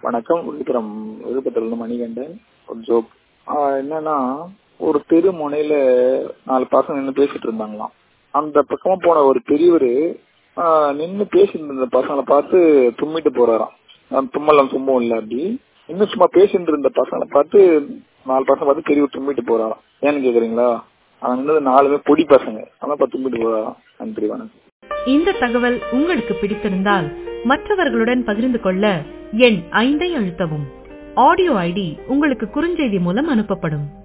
வணக்கம். விழுப்புரத்திலிருந்து மணிகண்டன். ஒரு ஜோக். என்னன்னா, ஒரு தெரு முனையில 4 பசங்க நின்று பேசிட்டு இருந்தாங்களாம். அந்த பக்கமா போன ஒரு பெரியவர் நின்று பேசிட்டு இருந்த பசங்களை பார்த்து தும்மிட்டு போறாராம். தும்மல் தும்பும் இல்ல, அப்படி இன்னும் சும்மா பேசிட்டு இருந்த பசங்களை பார்த்து 4 பசங்க பார்த்து பெரியவர் தும்மிட்டு போறாராம். ஏன்னு கேக்குறீங்களா? அங்க 4 பொடி பசங்க, அதான் தும்மிட்டு போறாராம். நன்றி, வணக்கம். இந்த தகவல் உங்களுக்கு பிடித்திருந்தால் மற்றவர்களுடன் பகிர்ந்து கொள்ள எண் 5 அழுத்தவும். ஆடியோ ஐடி உங்களுக்கு குறுஞ்செய்தி மூலம் அனுப்பப்படும்.